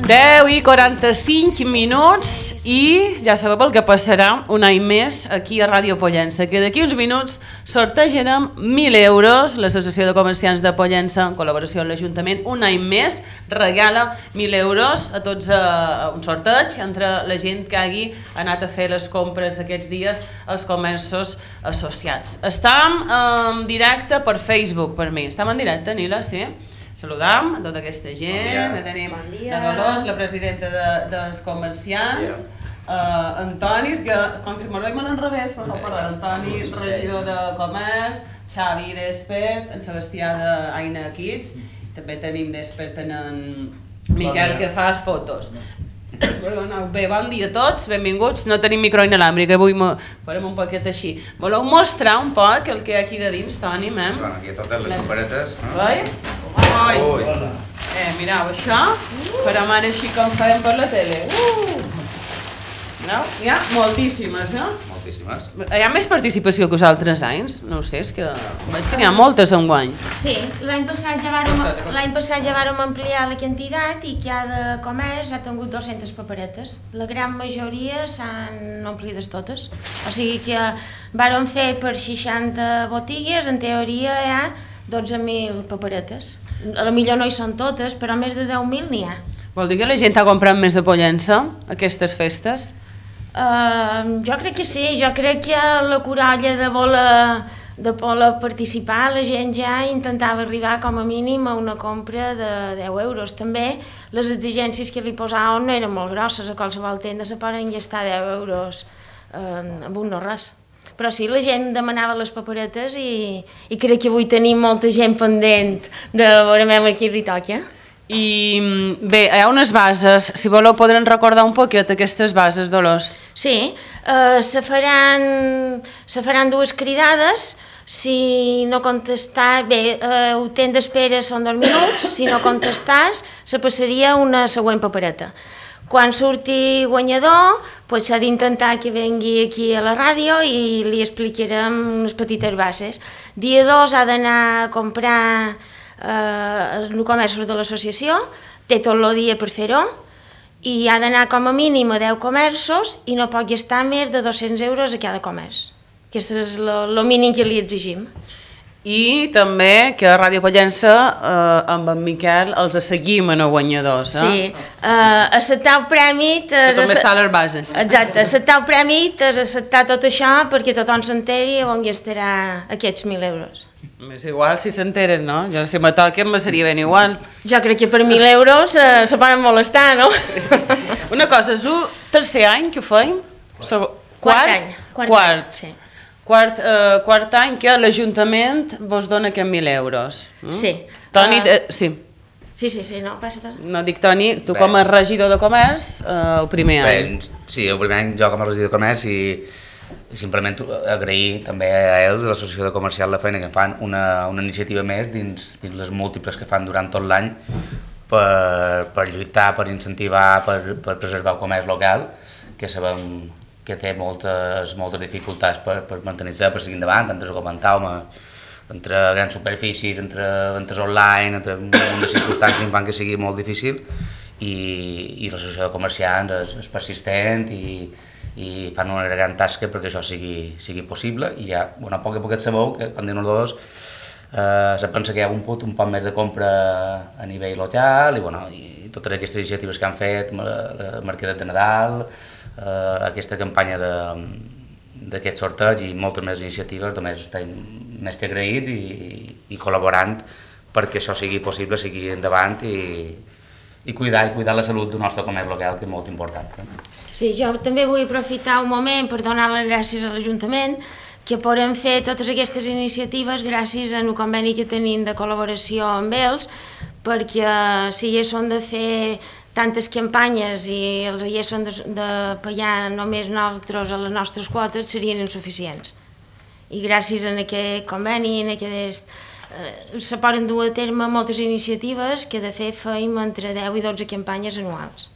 10:45 i ja sabeu el que passarà un any més aquí a Ràdio Pollença, que d'aquí uns minuts sortejarem 1.000 euros. L'Associació de Comerciants de Pollença, en col·laboració amb l'Ajuntament, un any més regala 1.000 euros a tots, un sorteig entre la gent que hagi anat a fer les compres aquests dies als comerços associats. Estem en directe per Facebook, per mi. Estem en directe, Nila, sí? Saludam a tota aquesta gent. Tenim la Dolors, la presidenta dels comerciants, Antoni, que com si m'ho veiem en revés, me fa parlar, Antoni, regidor de comerç, Xavi d'Expert, en Sebastià d'Aina Kids, també tenim d'Expert en Miquel que fa fotos. Perdoneu, bé, bon dia a tots, benvinguts. No tenim micro inalàmbric, avui farem un poquet així. Voleu mostrar un poc el que hi ha aquí de dins, Toni, mem? Aquí totes les paperetes. Veus? Mireu, això farem ara així com farem per la tele. Hi ha moltíssimes, no? Moltíssimes. Hi ha més participació que els altres anys? No ho sé, és que veig que n'hi ha moltes enguany. Sí, l'any passat ja vàrem ampliar la quantitat i cada comerç ha tingut 200 paperetes. La gran majoria s'han omplides totes. O sigui que vàrem fer per 60 botigues, en teoria hi ha 12.000 paperetes. A la millor no hi són totes, però més de 10.000 n'hi ha. Vol dir que la gent ha comprat més a Pollença, aquestes festes? Jo crec que sí, jo crec que la corolla de voler participar, la gent ja intentava arribar com a mínim a una compra de 10 euros. També les exigències que li posaven no eren molt grosses, a qualsevol tenda se poden gastar 10 euros amb un no res. Però sí, la gent demanava les paperetes i crec que avui tenim molta gent pendent de veure aquí li toca. I bé, hi ha unes bases, si voleu podrem recordar un poquet aquestes bases, Dolors. Sí, se faran dues cridades, si no contestàs, bé, el temps d'espera són 2 minuts, si no contestàs se passaria una següent papereta. Quan surti guanyador, s'ha d'intentar que vengui aquí a la ràdio i li explicarem unes petites bases. Dia 2 ha d'anar a comprar el comerç de l'associació, té tot el dia per fer-ho i ha d'anar com a mínim a 10 comerços i no pot gastar més de 200 euros a cada comerç. Aquest és el mínim que li exigim. I també que a Ràdio Pollença amb en Miquel els seguim en els guanyadors. Sí, acceptar el premi... També està a les bases. Exacte, acceptar el premi és acceptar tot això perquè tothom s'enteri on gastarà aquests 1.000 euros. És igual si s'enteren, no? Jo, si me toquen me seria ben igual. Jo crec que per 1.000 euros se poden molestar, no? Una cosa, és el tercer any que ho feim? Quart any. Sí. Quart any que l'Ajuntament vos dona aquests 1.000 euros. Sí. Toni, sí. Sí, no, passa. No, dic Toni, tu com a regidor de comerç, el primer any. Sí, el primer any jo com a regidor de comerç i simplement agrair també a ells, a l'Associació de Comercial, la feina que fan, una iniciativa més dins les múltiples que fan durant tot l'any per lluitar, per incentivar, per preservar el comerç local, que sabem que té moltes dificultats per mantenir-se, per seguir endavant, entre comentàvem, entre grans superfícies, entre ventes online, entre unes circumstàncies que fan que sigui molt difícil i l'Associació de Comerciants és persistent i fan una gran tasca perquè això sigui possible i ja, a poc a poc sabeu que quan diuen els dos se pensa que hi ha un poc més de compra a nivell local i totes aquestes iniciatives que han fet, el Mercadet de Nadal, aquesta campanya d'aquest sorteig i moltes més iniciatives, només estem més que agraïts i col·laborant perquè això sigui possible, sigui endavant i cuidar la salut del nostre comerç local, que és molt important. Sí, jo també vull aprofitar un moment per donar les gràcies a l'Ajuntament que podem fer totes aquestes iniciatives gràcies a un conveni que tenim de col·laboració amb ells, perquè si ja són de fer tantes campanyes i els haguessin de pagar només nosaltres a les nostres quotes serien insuficients. I gràcies a aquest conveni, se poden dur a terme moltes iniciatives que de fet feim entre 10 i 12 campanyes anuals.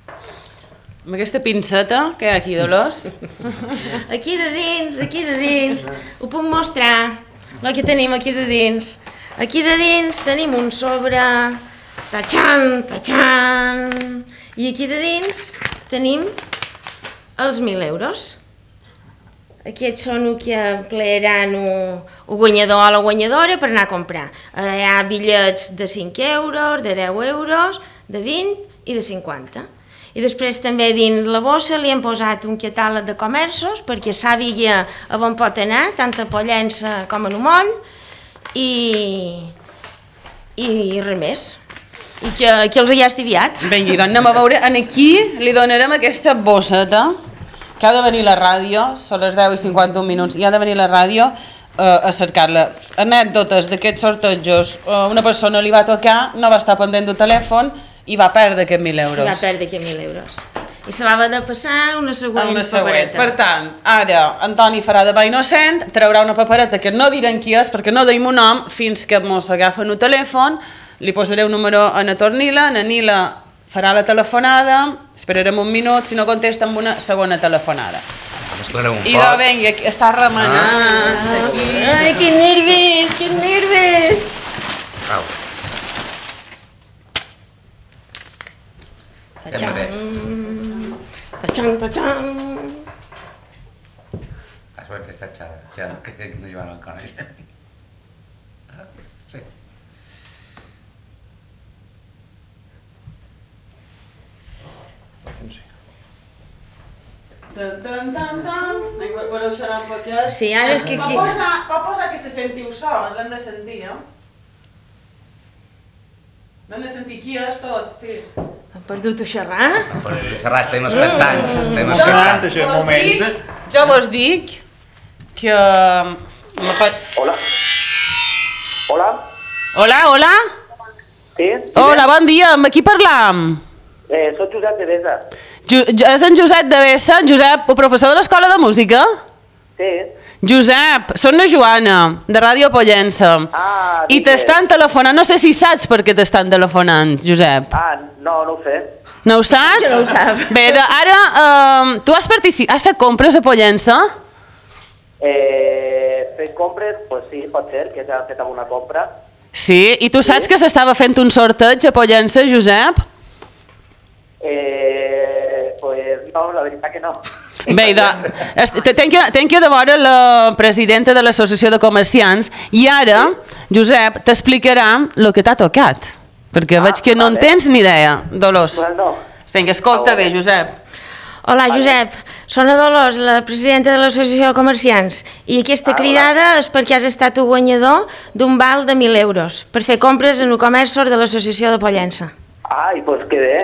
Amb aquesta pinceta que hi ha aquí, Dolors? Aquí de dins, ho puc mostrar, el que tenim aquí de dins. Aquí de dins tenim un sobre, tachan, I aquí de dins tenim els 1.000 euros. Aquests són el que emplearan el guanyador o la guanyadora per anar a comprar. Hi ha bitllets de 5 euros, de 10 euros, de 20 i de 50. I després també dins la bossa li hem posat un catàleg de comerços perquè sàpiga a on pot anar, tant a Pollença com a Numoll, i res més. I que els hi ha estiviat. Vinga, doncs anem a veure, aquí li donarem aquesta bosseta, que ha de venir la ràdio, són les 10:51 minuts, i ha de venir la ràdio a cercar-la. Anècdotes d'aquests sortejos, una persona li va tocar, no va estar pendent del telèfon i va perdre aquests 1.000 euros. I va perdre aquests 1.000 euros. I se va haver de passar una següent papereta. Per tant, ara Antoni farà de veí innocent, traurà una papereta que no direm qui és perquè no deim un nom fins que mos agafen el telèfon, li posaré un número a na Tornila, na Nila farà la telefonada, esperarem un minut, si no contesta amb una segona telefonada. I de vinga, està remenant. Ai, quin nervis, quin nervis! Au. Tachang, tachang, tachang. La suerte está echada, ya que no llevan con ella. Sí. Sí, ara és que aquí... Va posar que se sentiu sol, l'hem de sentir, no? L'hem de sentir qui és tot, sí. Hem perdut a xerrar? Per xerrar, estem expectants, estem expectants. Jo vos dic que... Hola. Hola. Hola, hola. Sí? Hola, bon dia, amb qui parlam? Soc Josep de Besa. És en Josep de Bessa, Josep, el professor de l'escola de música? Sí. Josep, soc na Joana, de Ràdio Pollença. Ah, I t'estan telefonant, no sé si saps per què t'estan telefonant, Josep. Ah, no ho sé. No ho saps? Jo no ho sap. Bé, ara, tu has fet compres a Pollença? Fer compres, pues sí, pot ser, que s'ha fet alguna compra. Sí, i tu saps que s'estava fent un sorteig a Pollença, Josep? Pues no, la veritat que no. Bé, tenc que de veure la presidenta de l'Associació de Comerciants i ara, Josep, t'explicarà el que t'ha tocat, perquè veig que no en tens ni idea, Dolors. Bueno, Vinga, escolta bé, Josep. Hola, Josep. Soc la Dolors, la presidenta de l'Associació de Comerciants, i aquesta cridada és perquè has estat el guanyador d'un val de 1.000 euros per fer compres en el comerç de l'Associació de Pollença. ai, pues que bé.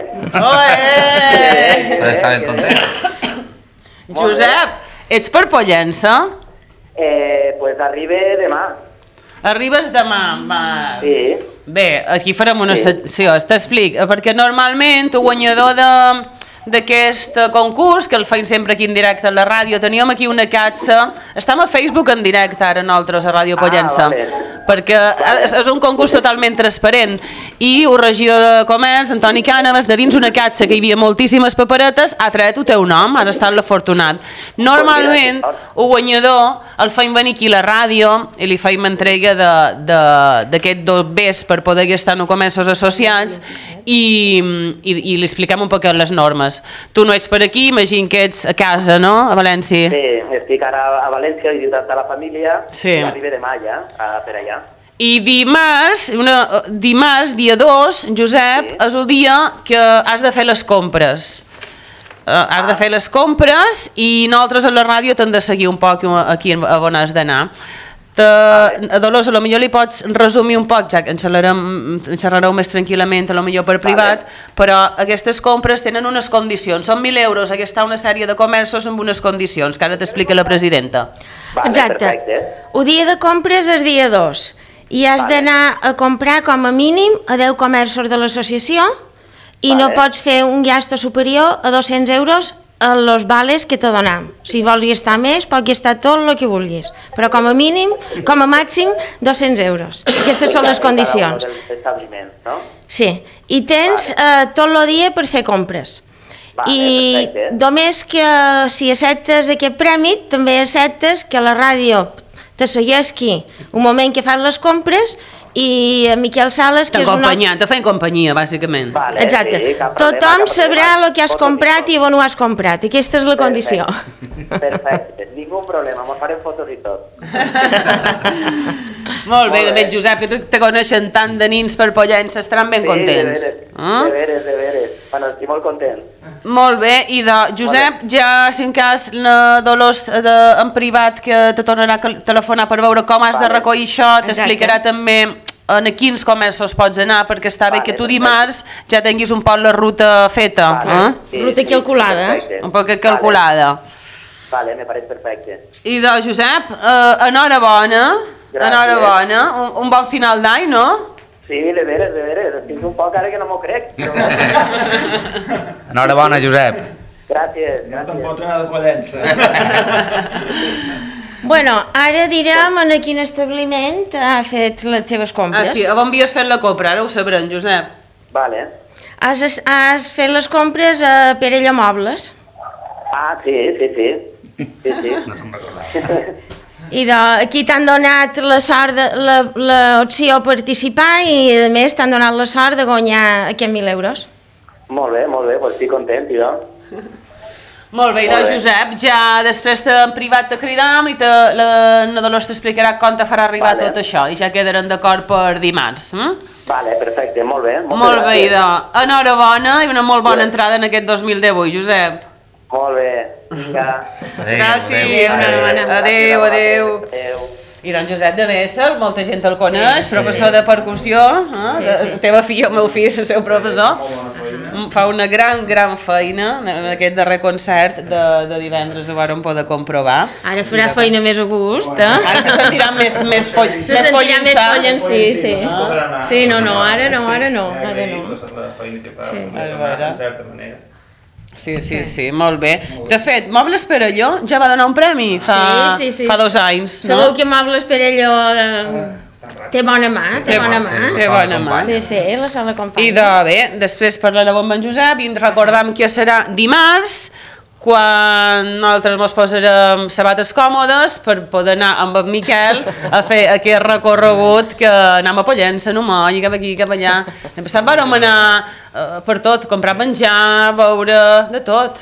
Està ben content. Josep, ets per Pollença? Pues arribe demà. Arribes demà, va. Sí. Bé, aquí farem una secció, t'explic, perquè normalment el guanyador d'aquest concurs, que el feim sempre aquí en directe a la ràdio, teníem aquí una capsa, estem a Facebook en directe ara nosaltres a Ràdio Pollença, perquè és un concurs totalment transparent, i el regidor de Comerç, Antoni Cànovas, de dins una capsa que hi havia moltíssimes paperetes, ha tret el teu nom, has estat l'afortunat. Normalment, el guanyador el feim venir aquí a la ràdio i li feim entrega d'aquest bes per poder gastar en comerços associats i li expliquem un poc les normes. Tu no ets per aquí, imagino que ets a casa, no?, a València. Sí, estic ara a València i dintre de la família, Sí. i arribe demà ja, per allà. I dimarts, dia 2, Josep, és el dia que has de fer les compres. Has de fer les compres i nosaltres a la ràdio t'hem de seguir un poc aquí on has d'anar. Dolors, potser li pots resumir un poc, ja que en xerrareu més tranquil·lament, potser per privat, però aquestes compres tenen unes condicions. Són 1.000 euros, aquí està una sèrie de comerços amb unes condicions, que ara t'explica la presidenta. Exacte. Perfecte. El dia de compres és dia 2 i has d'anar a comprar com a mínim a 10 comerços de l'associació i no pots fer un gasto superior a 200 euros a los vales que te donam. Si vols gastar més, pots gastar tot el que vulguis, però com a mínim, com a màxim, 200 euros. Aquestes són les condicions. Establiment, no? Sí, i tens tot el dia per fer compres. I només que si acceptes aquest premi, també acceptes que la ràdio te segueix aquí, un moment que fas les compres, i en Miquel Sales, que és un... Te feien companyia, bàsicament. Vale, Exacte. sí, cap problema, Tothom cap sabrà problema. el que has comprat i on ho has comprat. Aquesta és la condició. Perfecte, ningú problema, mos farem fotos i tot. Molt bé, Molt de bé. fet, Josep, que te coneixen tant de nins per Pollença, estaran ben contents. De veres. Bueno, estic molt content. Molt bé, i de Josep, ja si en cas la Dolors en privat que te tornarà a telefonar per veure com has de recollir això, t'explicarà també en quins comerços pots anar, perquè està bé que tu dimarts ja tinguis un poc la ruta feta. Ruta calculada. Un poc calculada. Vale, me pareix perfecte. I de Josep, enhorabona, enhorabona, un bon final d'any, no? Sí, de veres. Estic un poc ara que no m'ho crec. Però... Enhorabona, Josep. Gràcies. No te'n pots anar de Pollença. Bueno, ara direm en quin establiment ha fet les seves compres. Sí, on havies fet la compra? Ara ho sabrem, Josep. Vale. Has fet les compres a Perella Mobles. Ah, sí. No se'n recordava. I aquí t'han donat la sort, l'opció a participar i a més t'han donat la sort de guanyar aquests 1.000 euros. Molt bé, doncs estic content, jo. Molt bé, i de Josep, ja després en privat te cridam i la Dolors t'explicarà com te farà arribar tot això i ja quedaran d'acord per dimarts. Vale, perfecte, molt bé. Molt bé, idò. Enhorabona i una molt bona entrada en aquest 2018, Josep. Molt bé, vinga. Gràcies. Adéu. I doncs Josep de Bessel, molta gent el coneix, professor de percussió, la teva filla, el meu fill, el seu professor, fa una gran feina en aquest darrer concert de divendres, ho vàrem poder comprovar. Ara farà feina més a gust, Ara se sentiran més pollençà, sí. Sí, no, ara no. En certa manera. Sí, molt bé. De fet, Mobles Perelló ja va donar un premi fa 2 anys, no? Sabeu que Mobles Perelló té bona mà, Té bona mà. Sí, la sola companya. I bé, després parlarem amb en Josep i recordam que serà dimarts, quan nosaltres ens posarem sabates còmodes per poder anar amb en Miquel a fer aquest recorregut que anem a Pollença, no moll, cap aquí, cap allà. L'any passat vàrem anar per tot, comprar menjar, beure, de tot.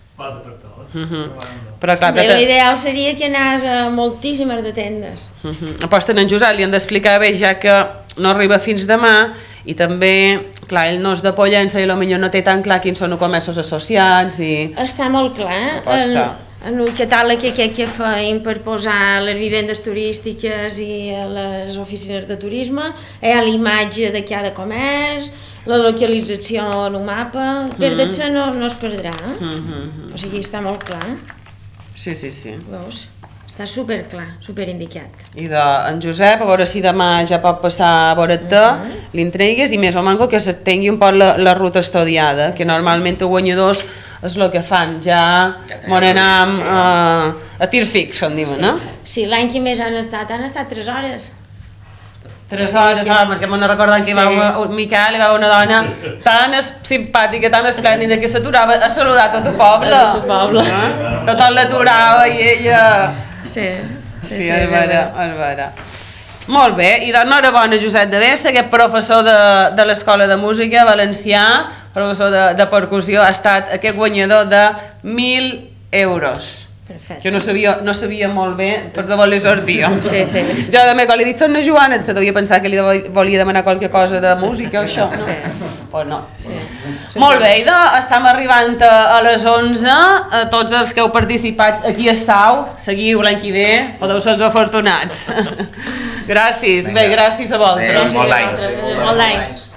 Però clar, l'ideal seria que anés a moltíssimes de tendes. Aposten en Josep, li han d'explicar bé, ja que no arriba fins demà, i també, clar, ell no és de Pollença i potser no té tan clar quins són els comerços associats i... Està molt clar. En el catàleg que feim per posar les vivendes turístiques i les oficines de turisme, hi ha l'imatge de cada comerç, la localització en un mapa, des d'això no es perdrà. O sigui, està molt clar. Sí. Veus? Està superclar, superindicat. I en Josep, a veure si demà ja pot passar a veure't-te, li entregues i més o manco que se tingui un poc la ruta estudiada, que normalment els guanyadors és el que fan, ja m'on anam a tir fix, on diuen, no? Sí, l'any que més han estat 3 hores. 3 hores, perquè me'n recordem que hi va un Miquel, hi va una dona tan simpàtica, tan esplèndida, que s'aturava a saludar tot el poble. Tothom l'aturava i ella... Sí, és vera. Molt bé, i d'enhorabona Josep de Bessa, aquest professor de l'Escola de Música valencià, professor de percussió, ha estat aquest guanyador de 1.000 euros. Perfecte. Jo no sabia molt bé per de voler sortir. Sí. Jo també, quan li he dit sona Joana, te devia pensar que li volia demanar qualque cosa de música o això. Però no. Molt bé, estem arribant a les 11, tots els que heu participat aquí estàu, seguiu l'any que ve, podeu ser els afortunats. Gràcies, bé, gràcies a vosaltres. Molt d'anys. Molt d'anys.